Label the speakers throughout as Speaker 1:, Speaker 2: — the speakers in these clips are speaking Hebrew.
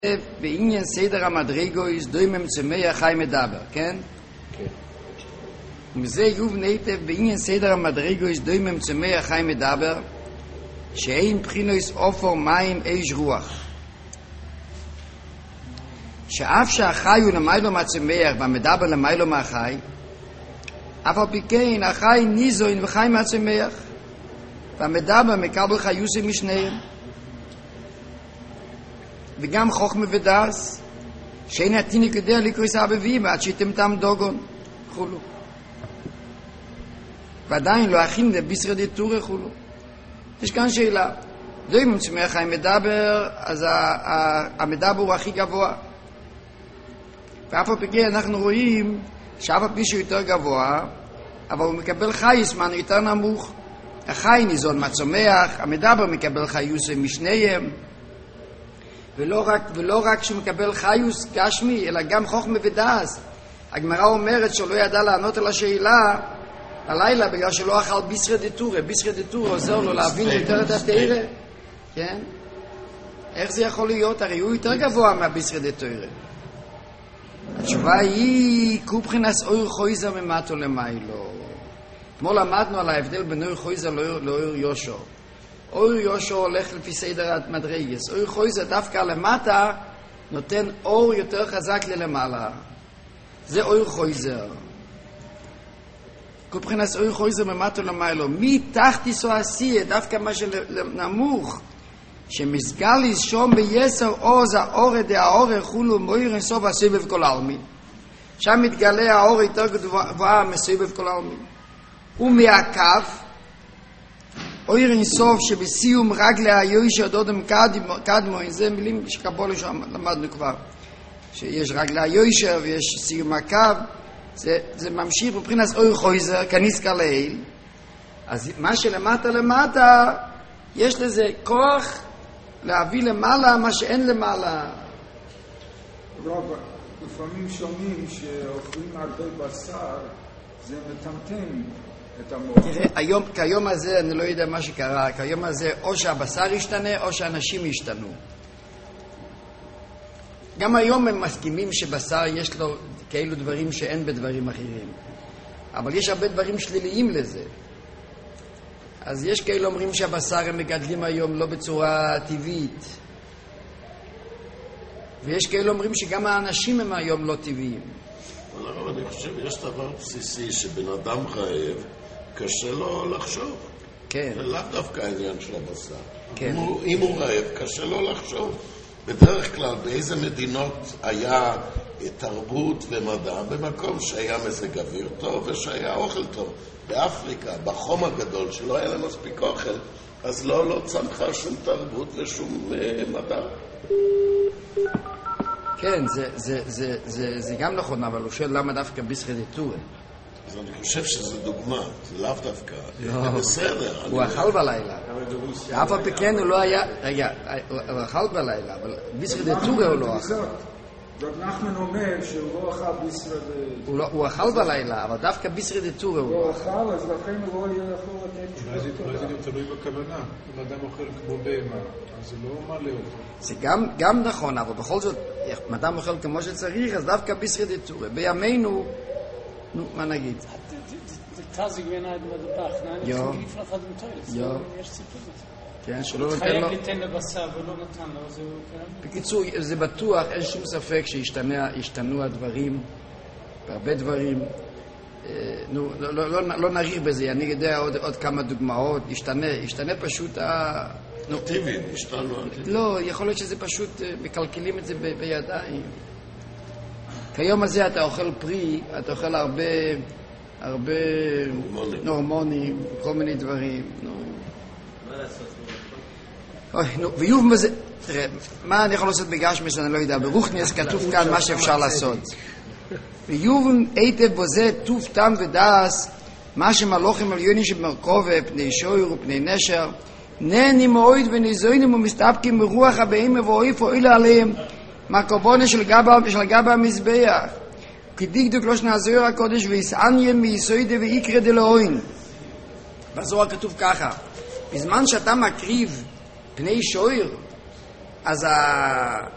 Speaker 1: בעניין סדר המדרגו יש דוימם צמח חי מדבר, כן? כן. ומזה יובן היטב בעניין סדר המדרגו יש דוימם צמח חי מדבר שאין בחינוס אופור מים אש רוח. שאף שהחי הוא למיילו מהצמח והמדבר למיילו מהחי, אף על פי כן החי ניזון וחי מהצמח והמדבר מקבל חיוסי משניהם. וגם חוכמה ודס שאין התינוק יודע לקרוס אבבים עד שתמתם דוגון חולו ועדיין לא הכין לביסר דתורה חולו. יש כאן שאלה, לא אם צמח חי מדבר, אז המדבר הוא הכי גבוה, ואף על פי כן אנחנו רואים שאף על פי שהוא יותר גבוה אבל הוא מקבל חייס מן יותר נמוך. החי ניזון מהצומח, המדבר מקבל חיוס משניהם, ולא רק שהוא מקבל חיוס גשמי, אלא גם חוכמה ודס. הגמרא אומרת שלא ידע לענות על השאלה הלילה בגלל שלא אכל ביסר דתורה. ביסר דתורה עוזר לו להבין יותר את התורה, כן? איך זה יכול להיות? הרי הוא יותר גבוה מהביסר דתורה. התשובה היא קובחינס אור חויזר ממטו למיילו. אתמול למדנו על ההבדל בין אור חויזר לאור יושו. אור יושו הולך לפי סדר המדרגס. אור חויזר דווקא למטה נותן אור יותר חזק ללמעלה. זה אור חויזר. מבחינת אור חויזר ממטו למיילו. מתחתיס או עשייה, דווקא מה שנמוך, שמסגליס שום ביסר עוז האור דהאור חולו מויר אינסוף הסבב כל העלמין. שם מתגלה האור יותר גבוה מסבב כל העלמין. ומעקב אויר אינסוף שבסיום רגלי היושר דודם קדמו, זה מילים שקבולה שם למדנו כבר, שיש רגלי היושר ויש סיום הקו. זה ממשיך מבחינת אור חויזר כניסקה לעיל. אז מה שלמטה למטה יש לזה כוח להביא למעלה מה שאין למעלה.
Speaker 2: רוב, לפעמים שומעים שאוכלים הרבה בשר זה מטמטם את המוח.
Speaker 1: תראה, כיום הזה אני לא יודע מה שקרה. כיום הזה או שהבשר ישתנה או שאנשים ישתנו. גם היום הם מסכימים שבשר יש לו כאלו דברים שאין בדברים אחרים, אבל יש הרבה דברים שליליים לזה. אז יש כאלו אומרים שהבשר הם מגדלים היום לא בצורה טבעית, ויש כאלו אומרים שגם האנשים הם היום לא טבעיים.
Speaker 3: אבל אני חושב יש דבר בסיסי שבן אדם רעב קשה לו לחשוב.
Speaker 1: כן.
Speaker 3: זה לאו דווקא העניין של הבשר.
Speaker 1: כן.
Speaker 3: אם הוא רעב קשה לו לחשוב. בדרך כלל באיזה מדינות היה תרבות ומדע? במקום שהיה מזג אוויר טוב ושהיה אוכל טוב. באפריקה, בחום הגדול שלא היה להם מספיק אוכל, אז לא צמחה שום תרבות ושום מדע.
Speaker 1: כן, זה גם נכון, אבל הוא שואל למה דווקא ביסר דתורה.
Speaker 3: אז אני חושב שזה דוגמה, זה לאו דווקא. זה בסדר.
Speaker 1: הוא אכל בלילה. אף על פי כן הוא לא היה... רגע, הוא אכל בלילה, אבל ביסר דתורה הוא לא אכל.
Speaker 2: רב נחמן אומר שהוא לא אכל ביסר דתורה.
Speaker 1: הוא אכל בלילה, אבל דווקא ביסר דתורה הוא לא אכל.
Speaker 2: הוא אכל, אז לכן הוא לא יכול לתת תשובה טובה.
Speaker 4: אולי זה גם תלוי בכוונה. אם אדם אוכל כמו בהמה, אז זה לא מעלה אותו.
Speaker 1: זה גם נכון, אבל בכל זאת, אם אדם אוכל כמו שצריך, אז דווקא ביסר דתורה. בימינו, נו, מה נגיד?
Speaker 5: זה טזיק בעיניי בדבח,
Speaker 1: יו. יו.
Speaker 5: יש סיפור.
Speaker 1: כן, שלא נותן
Speaker 5: חייב
Speaker 1: לו...
Speaker 5: ליתן לבשר ולא נתן לו, זה כן?
Speaker 1: בקיצור, זה בטוח, אין שום ספק שישתנו הדברים, בהרבה דברים. נו, לא נריך בזה, אני יודע עוד כמה דוגמאות, ישתנה פשוט
Speaker 3: טבעי, השתנו.
Speaker 1: לא, יכול להיות שזה פשוט, מקלקלים את זה בידיים. כיום הזה אתה אוכל פרי, אתה אוכל הרבה הורמונים, כל מיני דברים.
Speaker 6: מה לעשות?
Speaker 1: ויוב מזה, תראה, מה אני יכול לעשות בגשמי שאני לא יודע, ברוחניאס כתוב כאן מה שאפשר לעשות. ויוב היטב בזה טוב טעם ודס, מה שמלוכים עליונים שבמרכובה, פני שויר ופני נשר, נהנים מאוד ונזוינים ומסתפקים ברוח הבאים מבואיף ואוילה עליהם, מהקורבונה של גבה המזבח. כדקדוק לא שנעזור הקודש ויסעניין מיסוידה ויקרא דלאוין. בזוהר כתוב ככה, בזמן שאתה מקריב פני שויר, אז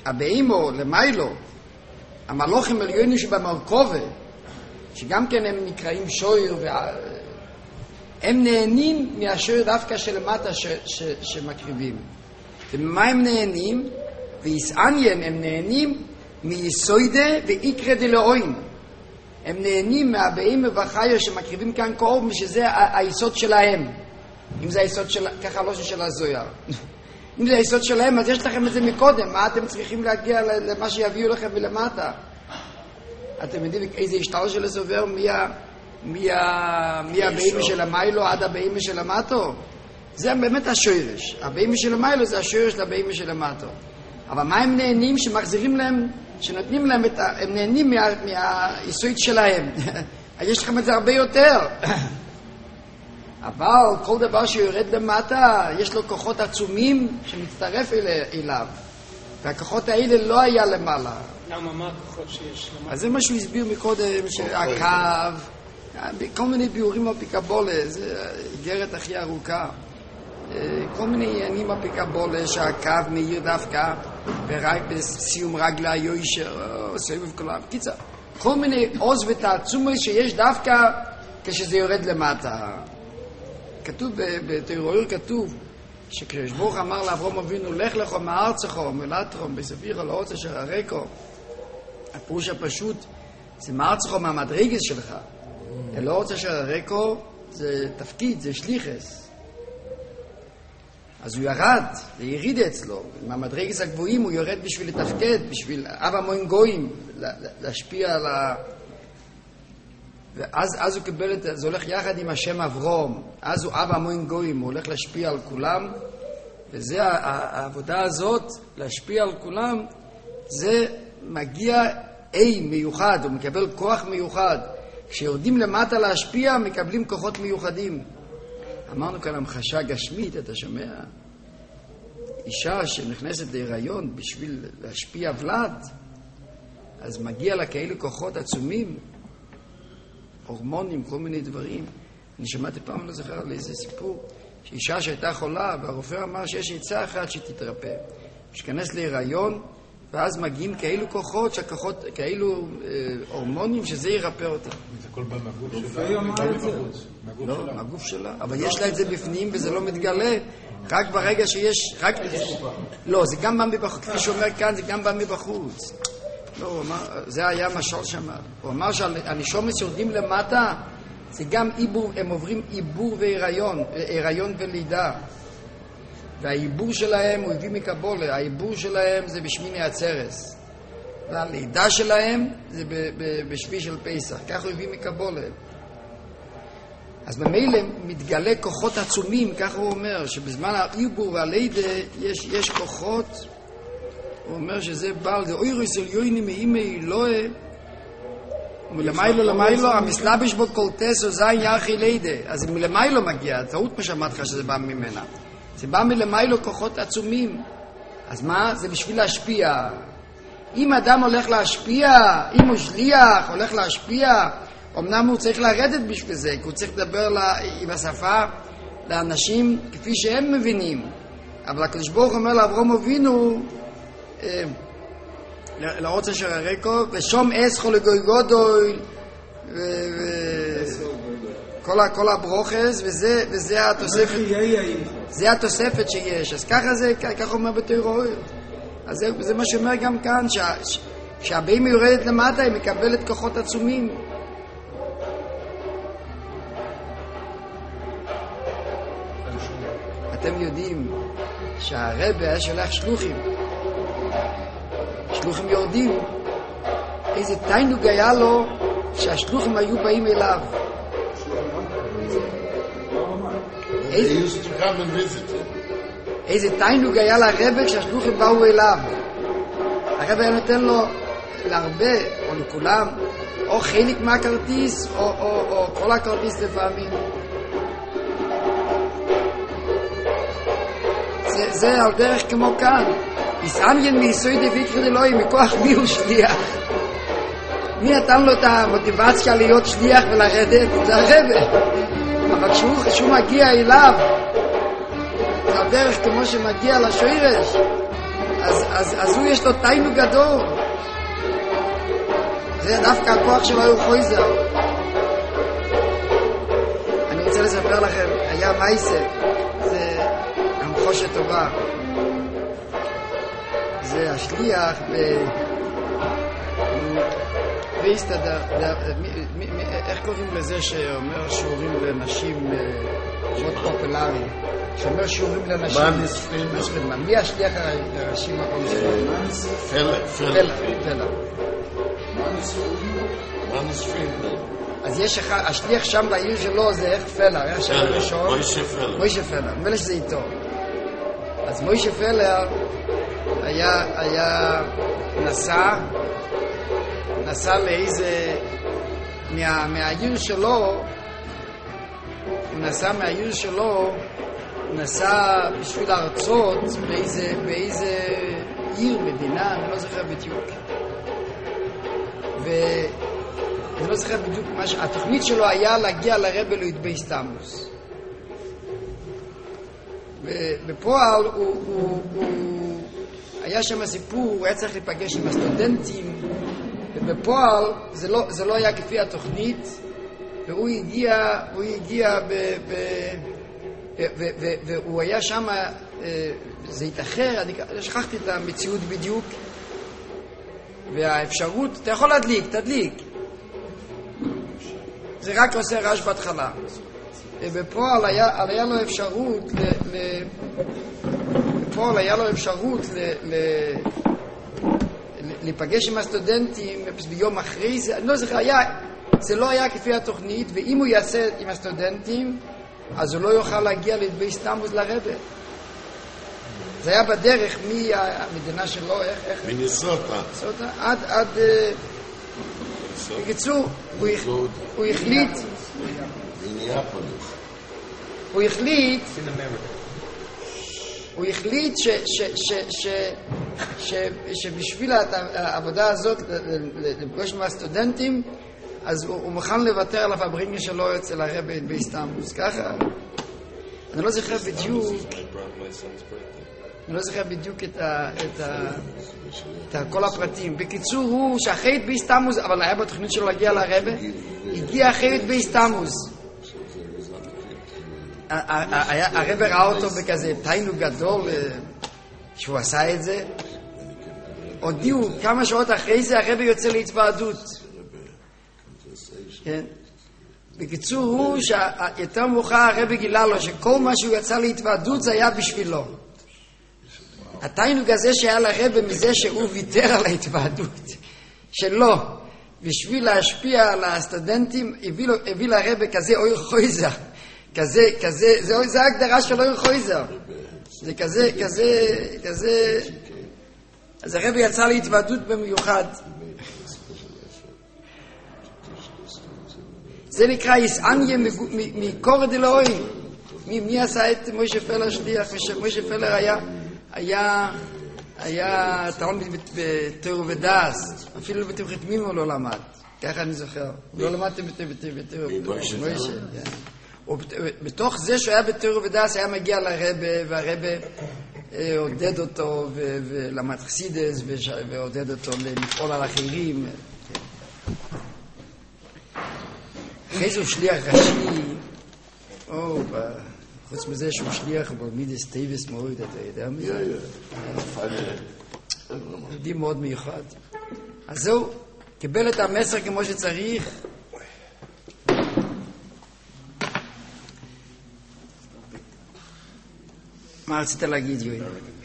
Speaker 1: הבאימו למיילו, המלוכים עליונים שבמרכובה, שגם כן הם נקראים שויר, הם נהנים מהשויר דווקא שלמטה שמקריבים. וממה הם נהנים? ויסעניין הם נהנים מיסוידה ואיקרא דלאוין. הם נהנים מהבאימו והחיו שמקריבים כאן קורבן, שזה היסוד שלהם. אם זה היסוד של, ככה לא של הזויר. אם זה היסוד שלהם, אז יש לכם את זה מקודם. מה אתם צריכים להגיע למה שיביאו לכם מלמטה? אתם יודעים איזה השתל של הסובר מהבאימי של המיילו עד הבאימי של המטו? זה באמת השורש. הבאימי של המיילו זה השורש לבאימי של המטו. אבל מה הם נהנים שמחזירים להם, שנותנים להם הם נהנים מהיסוד שלהם. יש לכם את זה הרבה יותר. אבל כל דבר שיורד למטה, יש לו כוחות עצומים שמצטרף אליו. והכוחות האלה לא היה למעלה.
Speaker 5: למה? מה הכוחות שיש למעלה?
Speaker 1: אז זה מה שהוא הסביר מקודם, שהקו, כל מיני ביורים על פיקבולה, זה איגרת הכי ארוכה. כל מיני עניינים על פיקבולה, שהקו מאיר דווקא, ורק בסיום רגלה היושר, סביב כולם. קיצר, כל מיני עוז ותעצומות שיש דווקא כשזה יורד למטה. כתוב בתורה כתוב שכשהקדוש ברוך הוא אמר לאברהם אבינו לך לך מארצך ומולדתך בסביך לא רוצה שררקו, הפירוש הפשוט זה מארצך מהמדרגה שלך. אתה לא רוצה שררקו, זה תפקיד, זה שליחס. אז הוא ירד, זה יריד אצלו. מהמדרגה הגבוהים הוא יורד בשביל לתפקד, בשביל אבא מוין גויים, להשפיע על ואז הוא קיבל את זה, הולך יחד עם השם אברום, אז הוא אבא מוין גויים, הוא הולך להשפיע על כולם, וזה העבודה הזאת, להשפיע על כולם, זה מגיע מיוחד, הוא מקבל כוח מיוחד. כשיורדים למטה להשפיע, מקבלים כוחות מיוחדים. אמרנו כאן המחשה גשמית, אתה שומע? אישה שנכנסת להיריון בשביל להשפיע ולד, אז מגיע לה כאלה כוחות עצומים, הורמונים, כל מיני דברים. אני שמעתי פעם, לא זוכר על איזה סיפור, שאישה שהייתה חולה, והרופא אמר שיש עצה אחת שתתרפא. שכנס להיריון, ואז מגיעים כאלו כוחות, כאלו הורמונים, שזה ירפא אותה.
Speaker 4: זה כל פעם מהגוף שלה?
Speaker 1: לא, מהגוף שלה. אבל יש לה את זה בפנים, וזה לא מתגלה. רק ברגע שיש... לא, זה גם בא מבחוץ. כפי שאומר כאן, זה גם בא מבחוץ. לא, הוא אמר, זה היה משל שם. הוא אמר שהנשומת שיורדים למטה, זה גם עיבור, הם עוברים עיבור והיריון, היריון ולידה. והעיבור שלהם הוא הביא מקבולה, העיבור שלהם זה בשמיני עצרס. והלידה שלהם זה בשבי של פסח, כך הוא הביא מקבולה. אז במילא מתגלה כוחות עצומים, כך הוא אומר, שבזמן העיבור והלידה יש כוחות, הוא אומר שזה בעל, זה אוירוס עליוני מאימי אלוהה, ומלמיילו למיילו, המסלבש בו קולטס או זין ירחי לידה. אז זה מלמיילו מגיע, טעות מה שאמרת לך שזה בא ממנה. זה בא מלמיילו כוחות עצומים. אז מה? זה בשביל להשפיע. אם אדם הולך להשפיע, אם הוא שליח, הולך להשפיע, אמנם הוא צריך לרדת בשביל זה, כי הוא צריך לדבר עם השפה לאנשים כפי שהם מבינים. אבל הקדוש ברוך הוא אומר לאברהם אבינו, לרוץ אשר הרקו, ושום אסחו לגוי גודוי, כל הברוכס, וזה התוספת, זה התוספת שיש. אז ככה אומר בתורה. אז זה מה שאומר גם כאן, שהבאימא יורדת למטה, היא מקבלת כוחות עצומים. אתם יודעים שהרבי היה שולח שלוחים. שלוחים יורדים. איזה תיינוג היה לו שהשלוחים היו באים אליו. איזה תיינוג היה לרבי כשהשלוחים באו אליו. הרבי היה נותן לו להרבה או לכולם או חלק מהכרטיס או כל הכרטיס לפעמים. זה על דרך כמו כאן. יסעניין מיסוי דביקר דלוי, מכוח מי הוא שליח? מי נתן לו את המוטיבציה להיות שליח ולרדת? זה הרבי. אבל כשהוא מגיע אליו, זה על דרך כמו שמגיע לשורש. אז הוא יש לו תיינוג גדול. זה דווקא הכוח שלו הוא חויזר. אני רוצה לספר לכם, היה מייסר, זה המחושת טובה. זה השליח והסתדר, איך קוראים לזה שאומר שיעורים לנשים מאוד פופולרי? שאומר שיעורים לנשים. מי השליח הראשי מקום שלו? פלר. אז יש השליח שם בעיר שלו זה איך פלר, איך שם ראשון? מוישה פלר, מלא שזה איתו. אז מוישה פלר היה נסע לאיזה מהעיר שלו, הוא נסע בשביל ארצות באיזה עיר, מדינה, אני לא זוכר בדיוק. ואני לא זוכר בדיוק מה התוכנית שלו היה להגיע לרבי לויד בייסטמוס. ובפועל הוא היה שם סיפור, הוא היה צריך להיפגש עם הסטודנטים, ובפועל זה לא היה כפי התוכנית, והוא הגיע והוא היה שם, זה התאחר, אני שכחתי את המציאות בדיוק, והאפשרות, אתה יכול תדליק, זה רק עושה רעש בהתחלה. ובפועל היה לו אפשרות להיפגש עם הסטודנטים ביום אחרי זה, אני לא זוכר, זה לא היה כפי התוכנית, ואם הוא יעשה עם הסטודנטים, אז הוא לא יוכל להגיע לבייסטמוס לרבי. זה היה בדרך מהמדינה שלו, איך?
Speaker 3: מינסוטה.
Speaker 1: עד בקיצור, הוא החליט שבשביל העבודה הזאת לפגוש עם הסטודנטים, אז הוא מוכן לוותר על הפברינגה שלו אצל הרבי באיסטנבול. ככה, אני לא זוכר בדיוק את כל הפרטים. בקיצור, הוא שאחרי באיסטנבול, אבל היה בתוכנית שלו להגיע לרבי, הגיע אחרי באיסטנבול. הרבי ראה אותו בכזה תיינוג גדול שהוא עשה את זה. הודיעו כמה שעות אחרי זה הרבי יוצא להתוועדות. כן. בקיצור הוא שיותר מאוחר הרבי גילה לו שכל מה שהוא יצא להתוועדות זה היה בשבילו. התיינוג הזה שהיה לרבי מזה שהוא ויתר על ההתוועדות שלו בשביל להשפיע על הסטודנטים, הביא לרבי כזה אויר חויזר, זה ההגדרה של אויר חויזר, זה כזה, אז הרבי יצא להתוועדות במיוחד. זה נקרא יסעניה מקור דלוהים. מי עשה את מוישה פלר שליח? מוישה פלר היה טעון בתיאור ודאס, אפילו בתיאור חתמים הוא לא למד, ככה אני זוכר, הוא לא למד בתיאור מוישה. בתוך זה שהוא היה בתיאור ודאס היה מגיע לרבי, והרבי עודד אותו ולמד חסידס ועודד אותו לפעול על אחרים. אחרי זה הוא שליח ראשי, חוץ מזה שהוא שליח במידס טייבס מאוד, אתה יודע מי זה? יהודי מאוד מיוחד. אז זהו, קיבל את המסר כמו שצריך. מה רצית להגיד, יואי?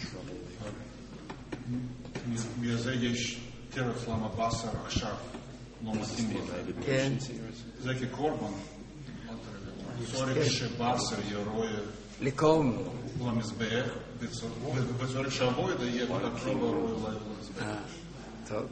Speaker 2: בזה יש תרף למה בשר עכשיו לא מתאים לזה.
Speaker 1: כן.
Speaker 2: זה כקורבן. צריך שבשר ירוי
Speaker 1: לקום
Speaker 2: למזבח, וצריך שהבוי יהיה לקריב הרוי למזבח.
Speaker 1: טוב.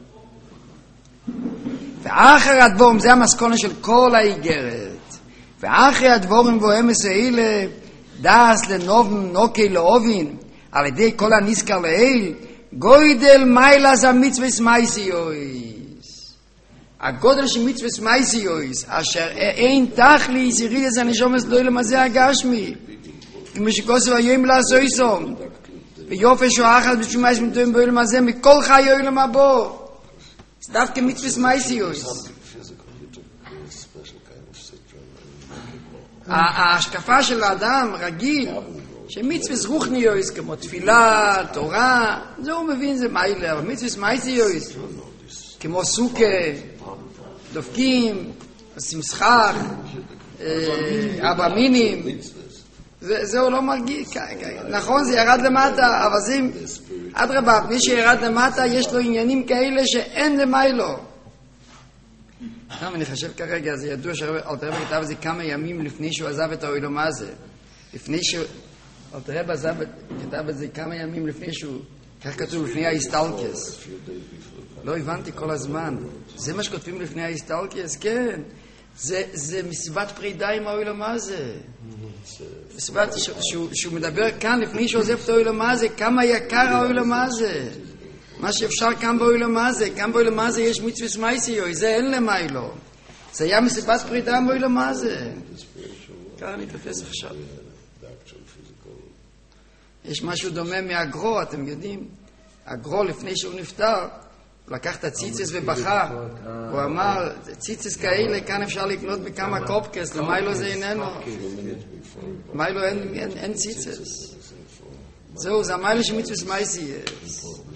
Speaker 1: ואחר הדבורים, זה המסכונה של כל האיגרת. ואחר הדבורים ואמס האלה, דאס לנובן נוקי לאובין, על ידי כל הנזכר לאל, גוידל מיילס המצווס מייסיויס. הגודל של מצווס מייסיויס, אשר אין תכליס ירידס הנשומס לא למזה הגשמי, כמו שכוסו היום לעשויסום. ויופי שואחת בשומייס מתוים באוילם הזה מכל חיי אוילם הבא. זה דווקא מצווה מייסיוס. ההשקפה של האדם רגיל, שמצווה רוחניוס, כמו תפילה, תורה, זה הוא מבין, זה מיילה, אבל מצווה מייסיוס, כמו סוכה, דופקים, שמסחר, אבא מינים, זה הוא לא מרגיש, נכון, זה ירד למטה, אבל זה, אדרבה, מי שירד למטה, יש לו עניינים כאלה שאין למיילו. אני חושב כרגע, זה ידוע שאלתר רבי כתב את זה כמה ימים לפני שהוא עזב את העולם הזה. אלתר רבי כתב את זה כמה ימים לפני שהוא, כך כתוב, לפני ההסטלקס. לא הבנתי כל הזמן. זה מה שכותבים לפני ההסטלקס? כן. זה מסיבת פרידה עם העולם הזה. מסיבת שהוא מדבר כאן לפני שהוא עוזב את העולם הזה, כמה יקר העולם הזה. מה שאפשר כאן בעולם הזה. כאן בעולם הזה יש מצווה מייסיו, זה אין למיילו. זה היה מסיבת פרידה בעולם הזה. כאן אני תופס עכשיו. יש משהו דומה מהגרו, אתם יודעים. הגרו לפני שהוא נפטר, הוא לקח את הציצס ובכה. הוא אמר, ציצס כאלה כאן אפשר לקנות בכמה קופקס, למיילו זה איננו. מיילו אין ציצס. זהו, זה המיילו שמצווה מייסיו.